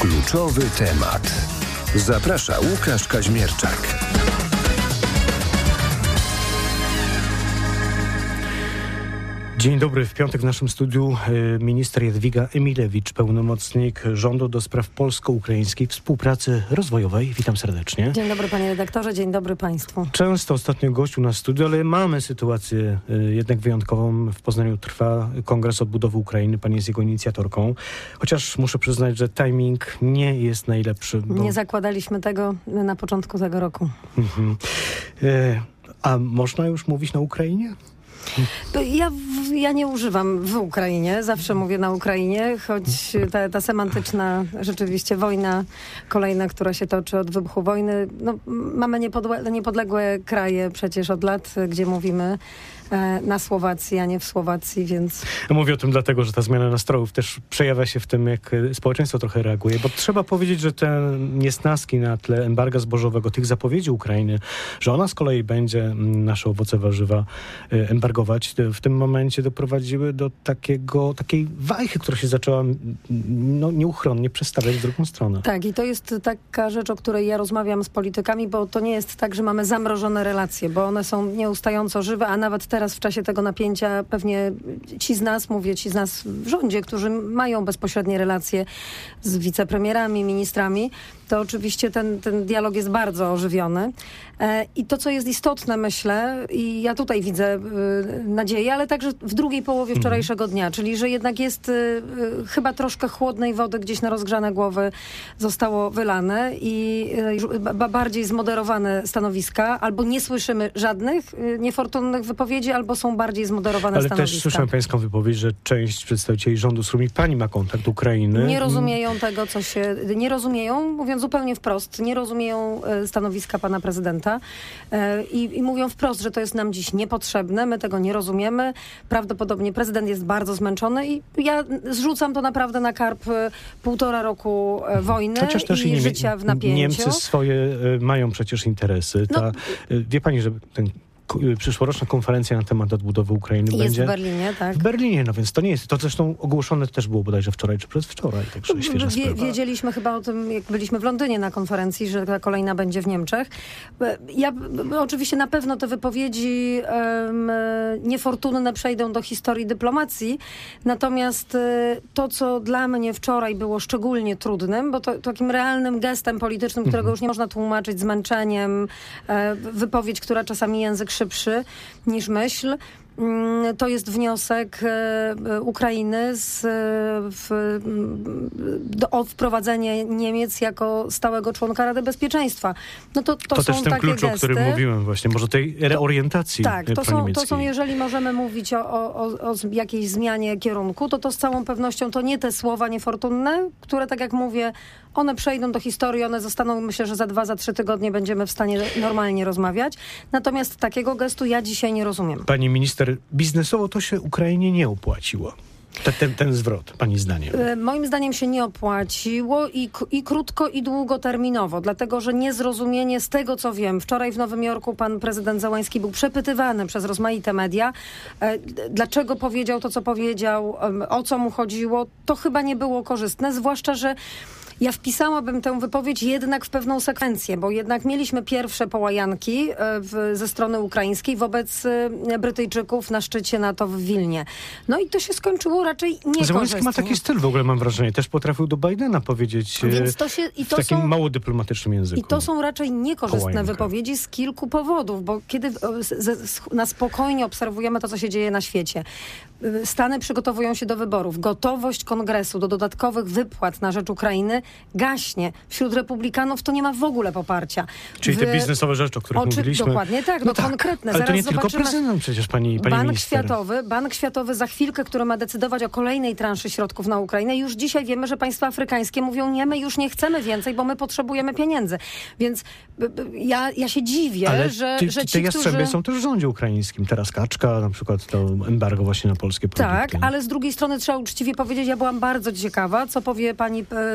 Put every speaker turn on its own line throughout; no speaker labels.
Kluczowy temat. Zaprasza Łukasz Kaźmierczak.
Dzień dobry. W piątek w naszym studiu minister Jadwiga Emilewicz, pełnomocnik rządu do spraw polsko-ukraińskiej współpracy rozwojowej. Witam serdecznie.
Dzień dobry panie redaktorze, dzień dobry państwu.
Często ostatnio gościu na studiu, ale mamy sytuację jednak wyjątkową. W Poznaniu trwa Kongres Odbudowy Ukrainy. Pani jest jego inicjatorką. Chociaż muszę przyznać, że timing nie jest najlepszy.
Nie zakładaliśmy tego na początku tego roku.
A można już mówić na Ukrainie?
Ja nie używam w Ukrainie, zawsze mówię na Ukrainie, choć ta semantyczna rzeczywiście wojna kolejna, która się toczy od wybuchu wojny. No, mamy niepodległe kraje przecież od lat, gdzie mówimy na Słowacji, a nie w Słowacji, więc...
Mówię o tym dlatego, że ta zmiana nastrojów też przejawia się w tym, jak społeczeństwo trochę reaguje, bo trzeba powiedzieć, że te niesnaski na tle embarga zbożowego, tych zapowiedzi Ukrainy, że ona z kolei będzie nasze owoce, warzywa embargować, w tym momencie doprowadziły do takiej wajchy, która się zaczęła nieuchronnie przestawiać w drugą stronę.
Tak, i to jest taka rzecz, o której ja rozmawiam z politykami, bo to nie jest tak, że mamy zamrożone relacje, bo one są nieustająco żywe, a nawet teraz w czasie tego napięcia pewnie ci z nas w rządzie, którzy mają bezpośrednie relacje z wicepremierami, ministrami, to oczywiście ten dialog jest bardzo ożywiony. I to, co jest istotne, myślę, i ja tutaj widzę nadzieję, ale także w drugiej połowie wczorajszego dnia, czyli że jednak jest chyba troszkę chłodnej wody gdzieś na rozgrzane głowy zostało wylane i bardziej zmoderowane stanowiska, albo nie słyszymy żadnych niefortunnych wypowiedzi, albo są bardziej zmoderowane stanowiska.
Ale też słyszałem pańską wypowiedź, że część przedstawicieli rządu, z którymi pani ma kontakt, Ukrainy...
Nie rozumieją tego, co się... Nie rozumieją, mówiąc zupełnie wprost, nie rozumieją stanowiska pana prezydenta i mówią wprost, że to jest nam dziś niepotrzebne, my tego nie rozumiemy. Prawdopodobnie prezydent jest bardzo zmęczony i ja zrzucam to naprawdę na karb 1,5 roku wojny i życia w napięciu.
Niemcy swoje mają przecież interesy. Wie pani, że przyszłoroczna konferencja na temat odbudowy Ukrainy będzie
w Berlinie, tak?
W Berlinie, no więc to nie jest. To zresztą ogłoszone też było bodajże wczoraj czy przedwczoraj, także świeża sprawa.
Wiedzieliśmy chyba o tym, jak byliśmy w Londynie na konferencji, że ta kolejna będzie w Niemczech. Oczywiście na pewno te wypowiedzi niefortunne przejdą do historii dyplomacji, natomiast to, co dla mnie wczoraj było szczególnie trudnym, bo to takim realnym gestem politycznym, którego już nie można tłumaczyć zmęczeniem, wypowiedź, która czasami język szybszy niż myśl. To jest wniosek Ukrainy o wprowadzenie Niemiec jako stałego członka Rady Bezpieczeństwa. No to
też
są
ten
takie
klucz,
gesty,
o którym mówiłem właśnie, może tej reorientacji
to są, jeżeli możemy mówić o jakiejś zmianie kierunku, to z całą pewnością to nie te słowa niefortunne, które, tak jak mówię, one przejdą do historii, one zostaną, myślę, że za 2-3 tygodnie będziemy w stanie normalnie rozmawiać. Natomiast takiego gestu ja dzisiaj nie rozumiem.
Pani minister, biznesowo to się Ukrainie nie opłaciło. Ten zwrot, pani zdaniem?
Moim zdaniem się nie opłaciło i krótko, i długoterminowo, dlatego że niezrozumienie z tego, co wiem. Wczoraj w Nowym Jorku pan prezydent Zełański był przepytywany przez rozmaite media. Dlaczego powiedział to, co powiedział, o co mu chodziło, to chyba nie było korzystne, zwłaszcza, że ja wpisałabym tę wypowiedź jednak w pewną sekwencję, bo jednak mieliśmy pierwsze połajanki ze strony ukraińskiej wobec Brytyjczyków na szczycie NATO w Wilnie. No i to się skończyło raczej niekorzystnie.
Zełański ma taki styl w ogóle, mam wrażenie. Też potrafił do Bidena powiedzieć w takim mało dyplomatycznym języku.
I to są raczej niekorzystne wypowiedzi z kilku powodów, bo kiedy na spokojnie obserwujemy to, co się dzieje na świecie, Stany przygotowują się do wyborów, gotowość kongresu do dodatkowych wypłat na rzecz Ukrainy gaśnie. Wśród republikanów to nie ma w ogóle poparcia.
Czyli te biznesowe rzeczy, o których mówiliśmy.
Dokładnie tak, konkretne.
Ale
zaraz
to nie tylko prezydent przecież, pani minister.
Bank Światowy za chwilkę, który ma decydować o kolejnej transzy środków na Ukrainę. Już dzisiaj wiemy, że państwa afrykańskie mówią, nie, my już nie chcemy więcej, bo my potrzebujemy pieniędzy. Więc ja się dziwię, że ci,
te jastrzębie są też w rządzie ukraińskim. Teraz kaczka, na przykład to embargo właśnie na polskie produkty.
Tak, ale z drugiej strony trzeba uczciwie powiedzieć, ja byłam bardzo ciekawa, co powie pani premier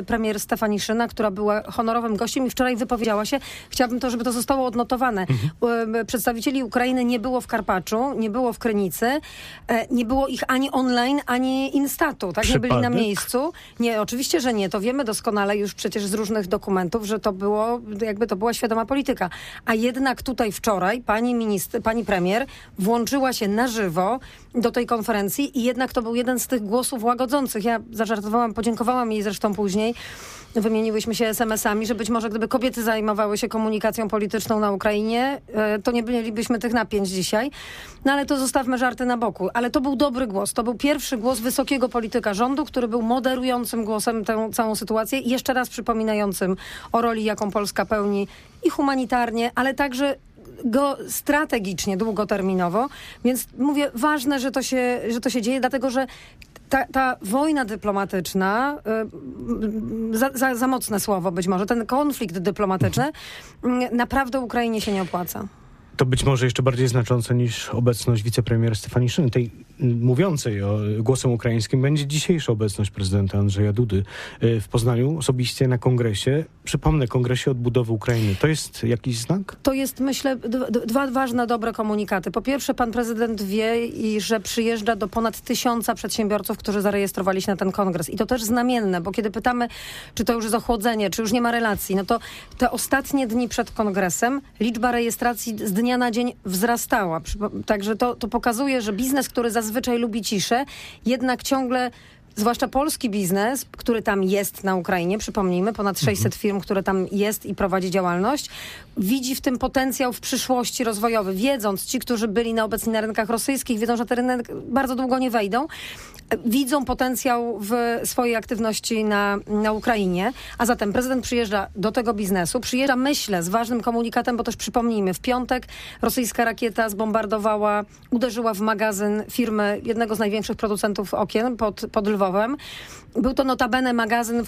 Stefaniszyna, która była honorowym gościem i wczoraj wypowiedziała się. Chciałabym żeby to zostało odnotowane. Przedstawicieli Ukrainy nie było w Karpaczu, nie było w Krynicy, nie było ich ani online, ani instatu, tak? Nie byli na miejscu. Nie, oczywiście, że nie. To wiemy doskonale już przecież z różnych dokumentów, że to była świadoma polityka. A jednak tutaj wczoraj pani premier włączyła się na żywo do tej konferencji i jednak to był jeden z tych głosów łagodzących. Ja zażartowałam, podziękowałam jej zresztą później. Wymieniłyśmy się SMS-ami, że być może gdyby kobiety zajmowały się komunikacją polityczną na Ukrainie, to nie mielibyśmy tych napięć dzisiaj. No ale to zostawmy żarty na boku. Ale to był dobry głos. To był pierwszy głos wysokiego polityka rządu, który był moderującym głosem tę całą sytuację i jeszcze raz przypominającym o roli, jaką Polska pełni i humanitarnie, ale także strategicznie, długoterminowo. Więc mówię, ważne, że to się dzieje, dlatego że ta wojna dyplomatyczna, za mocne słowo być może, ten konflikt dyplomatyczny naprawdę Ukrainie się nie opłaca.
To być może jeszcze bardziej znaczące niż obecność wicepremiera Stefaniszyny, tej mówiącej głosem ukraińskim, będzie dzisiejsza obecność prezydenta Andrzeja Dudy w Poznaniu, osobiście na kongresie. Przypomnę, Kongresie Odbudowy Ukrainy. To jest jakiś znak?
To jest, myślę, dwa ważne, dobre komunikaty. Po pierwsze, pan prezydent wie, że przyjeżdża do ponad 1000 przedsiębiorców, którzy zarejestrowali się na ten kongres. I to też znamienne, bo kiedy pytamy, czy to już jest ochłodzenie, czy już nie ma relacji, no to te ostatnie dni przed kongresem liczba rejestracji z dnia na dzień wzrastała. Także to pokazuje, że biznes, który zazwyczaj lubi ciszę, jednak ciągle, zwłaszcza polski biznes, który tam jest na Ukrainie, przypomnijmy, ponad 600 firm, które tam jest i prowadzi działalność, widzi w tym potencjał w przyszłości rozwojowy. Wiedząc, ci, którzy byli obecni na rynkach rosyjskich, wiedzą, że te rynek bardzo długo nie wejdą, widzą potencjał w swojej aktywności na Ukrainie, a zatem prezydent przyjeżdża do tego biznesu, przyjeżdża, myślę, z ważnym komunikatem, bo też przypomnijmy, w piątek rosyjska rakieta uderzyła w magazyn firmy, jednego z największych producentów okien pod Lwowem. Był to notabene magazyn,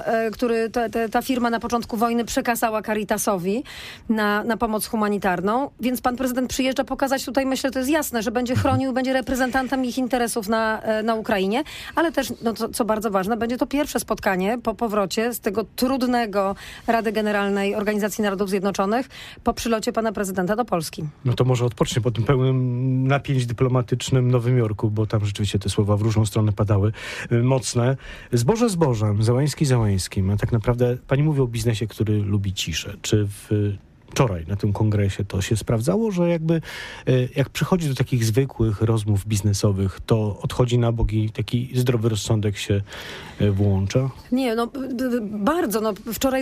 który ta firma na początku wojny przekazała Caritasowi na pomoc humanitarną, więc pan prezydent przyjeżdża pokazać tutaj, myślę, to jest jasne, że będzie chronił, będzie reprezentantem ich interesów na Ukrainie, ale też, co bardzo ważne, będzie to pierwsze spotkanie po powrocie z tego trudnego Rady Generalnej Organizacji Narodów Zjednoczonych po przylocie pana prezydenta do Polski.
No to może odpocznie po tym pełnym napięć dyplomatycznym Nowym Jorku, bo tam rzeczywiście te słowa w różną stronę padały, mocne. Zboże zbożem, Załęski Załęskim. A tak naprawdę pani mówi o biznesie, który lubi ciszę. Czy wczoraj na tym kongresie to się sprawdzało, że jak przychodzi do takich zwykłych rozmów biznesowych, to odchodzi na bok i taki zdrowy rozsądek się włącza?
Nie, bardzo. Wczoraj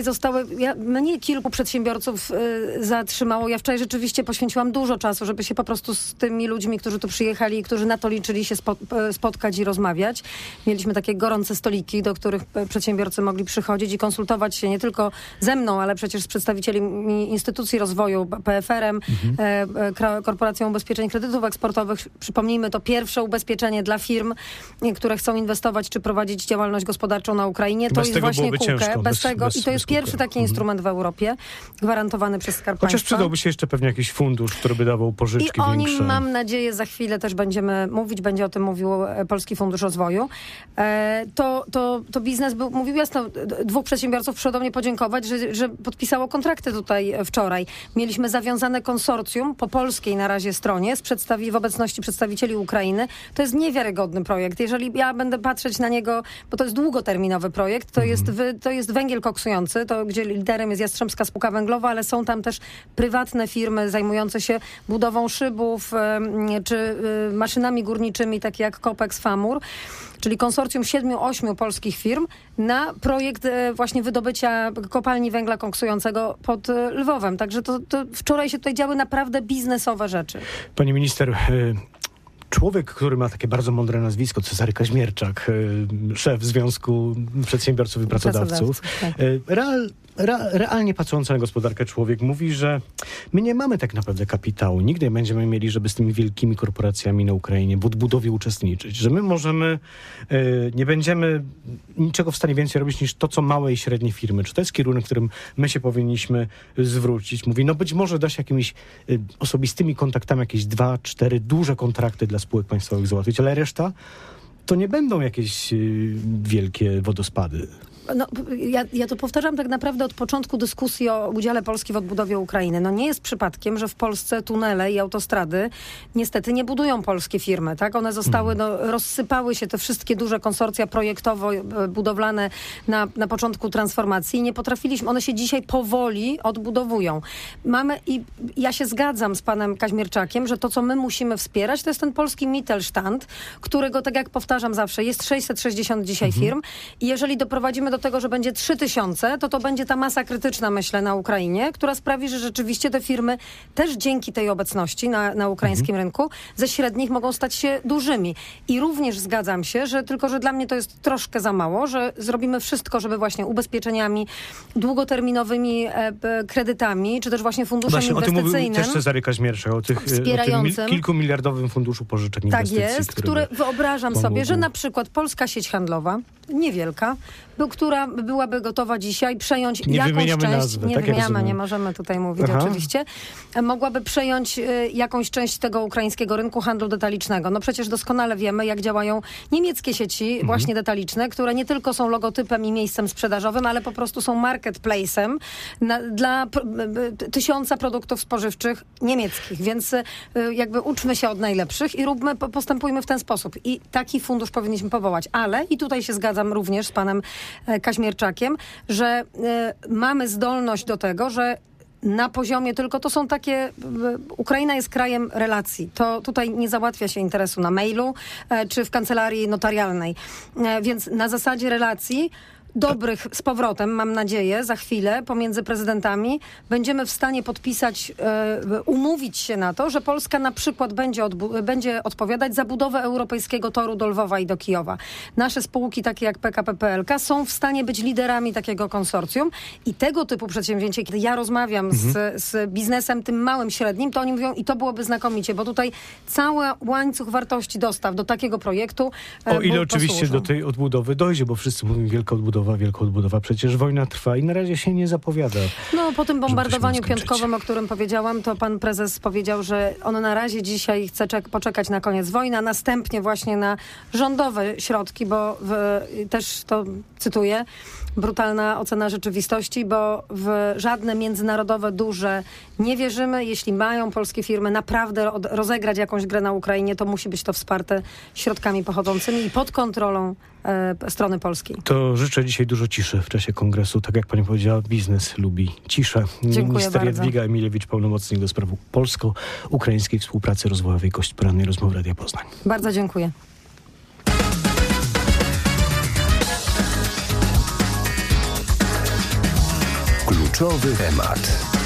mnie kilku przedsiębiorców zatrzymało. Ja wczoraj rzeczywiście poświęciłam dużo czasu, żeby się po prostu z tymi ludźmi, którzy tu przyjechali i którzy na to liczyli, się spotkać i rozmawiać. Mieliśmy takie gorące stoliki, do których przedsiębiorcy mogli przychodzić i konsultować się nie tylko ze mną, ale przecież z przedstawicielami instytucji rozwoju, PFR-em, Korporacją Ubezpieczeń Kredytów Eksportowych. Przypomnijmy, to pierwsze ubezpieczenie dla firm, które chcą inwestować czy prowadzić działalność gospodarczą na Ukrainie. To jest właśnie KUKE. I to jest pierwszy taki instrument w Europie, gwarantowany przez Skarb Państwa.
Chociaż przydałby się jeszcze pewnie jakiś fundusz, który by dawał pożyczki większe.
I o nim, mam nadzieję, za chwilę też będziemy mówić. Będzie o tym mówił Polski Fundusz Rozwoju. To biznes mówił jasno, dwóch przedsiębiorców przyszło do mnie podziękować, że podpisało kontrakty tutaj wczoraj. Mieliśmy zawiązane konsorcjum po polskiej na razie stronie w obecności przedstawicieli Ukrainy. To jest niewiarygodny projekt. Jeżeli ja będę patrzeć na niego, bo to jest długoterminowy projekt, to jest węgiel koksujący, gdzie liderem jest Jastrzębska Spółka Węglowa, ale są tam też prywatne firmy zajmujące się budową szybów czy maszynami górniczymi, takie jak Kopex, Famur, czyli konsorcjum 7-8 polskich firm na projekt właśnie wydobycia kopalni węgla koksującego pod Lwowem. Także to wczoraj się tutaj działy naprawdę biznesowe rzeczy.
Pani minister, człowiek, który ma takie bardzo mądre nazwisko, Cezary Kaźmierczak, szef Związku Przedsiębiorców i Pracodawców,
tak.
Realnie patrzący na gospodarkę człowiek mówi, że my nie mamy tak naprawdę kapitału. Nigdy nie będziemy mieli, żeby z tymi wielkimi korporacjami na Ukrainie w odbudowie uczestniczyć. Że my nie będziemy niczego w stanie więcej robić niż to, co małe i średnie firmy. Czy to jest kierunek, którym my się powinniśmy zwrócić? Mówi, być może da się jakimiś osobistymi kontaktami jakieś 2-4 duże kontrakty dla spółek państwowych załatwić, ale reszta to nie będą jakieś wielkie wodospady.
Ja to powtarzam tak naprawdę od początku dyskusji o udziale Polski w odbudowie Ukrainy. No nie jest przypadkiem, że w Polsce tunele i autostrady niestety nie budują polskie firmy, tak? One zostały, rozsypały się te wszystkie duże konsorcja projektowo-budowlane na początku transformacji i nie potrafiliśmy, one się dzisiaj powoli odbudowują. I ja się zgadzam z panem Kaźmierczakiem, że to, co my musimy wspierać, to jest ten polski Mittelstand, którego, tak jak powtarzam zawsze, jest 660 dzisiaj firm i jeżeli doprowadzimy do tego, że będzie 3000, to będzie ta masa krytyczna, myślę, na Ukrainie, która sprawi, że rzeczywiście te firmy też dzięki tej obecności na ukraińskim rynku ze średnich mogą stać się dużymi. I również zgadzam się, że dla mnie to jest troszkę za mało, że zrobimy wszystko, żeby właśnie ubezpieczeniami, długoterminowymi kredytami, czy też właśnie funduszem inwestycyjnym. O tym mówił
też Cezary Kaźmierczak, o tym kilkumiliardowym funduszu pożyczek inwestycji.
Tak jest, który wyobrażam sobie, że na przykład polska sieć handlowa, niewielka, która byłaby gotowa dzisiaj przejąć jakąś część,
nazwy,
nie możemy tutaj mówić oczywiście, mogłaby przejąć jakąś część tego ukraińskiego rynku handlu detalicznego. No przecież doskonale wiemy, jak działają niemieckie sieci właśnie detaliczne, które nie tylko są logotypem i miejscem sprzedażowym, ale po prostu są marketplace'em dla 1000 produktów spożywczych niemieckich. Więc jakby uczmy się od najlepszych i postępujmy w ten sposób. I taki fundusz powinniśmy powołać. Ale, i tutaj się zgadzam również z panem Kaźmierczakiem, że mamy zdolność do tego, że na poziomie tylko to są takie... Ukraina jest krajem relacji. To tutaj nie załatwia się interesu na mailu czy w kancelarii notarialnej. Więc na zasadzie relacji dobrych z powrotem, mam nadzieję, za chwilę pomiędzy prezydentami będziemy w stanie podpisać, umówić się na to, że Polska na przykład będzie odpowiadać za budowę europejskiego toru do Lwowa i do Kijowa. Nasze spółki, takie jak PKP PLK, są w stanie być liderami takiego konsorcjum i tego typu przedsięwzięcie, kiedy ja rozmawiam z biznesem tym małym, średnim, to oni mówią, i to byłoby znakomicie, bo tutaj cały łańcuch wartości dostaw do takiego projektu
o ile oczywiście do tej odbudowy dojdzie, bo wszyscy mówią wielka odbudowa. Przecież wojna trwa i na razie się nie zapowiada.
No po tym bombardowaniu piątkowym, o którym powiedziałam, to pan prezes powiedział, że on na razie dzisiaj chce poczekać na koniec wojny, a następnie właśnie na rządowe środki, bo też to cytuję, brutalna ocena rzeczywistości, bo w żadne międzynarodowe duże nie wierzymy. Jeśli mają polskie firmy naprawdę rozegrać jakąś grę na Ukrainie, to musi być to wsparte środkami pochodzącymi i pod kontrolą strony polskiej.
To życzę dzisiaj dużo ciszy w czasie kongresu. Tak jak pani powiedziała, biznes lubi ciszę.
Dziękuję
Minister
bardzo.
Jadwiga Emilewicz, pełnomocnik do spraw polsko-ukraińskiej współpracy rozwojowej, gość porannej rozmowy Radia Poznań.
Bardzo dziękuję.
Kluczowy temat.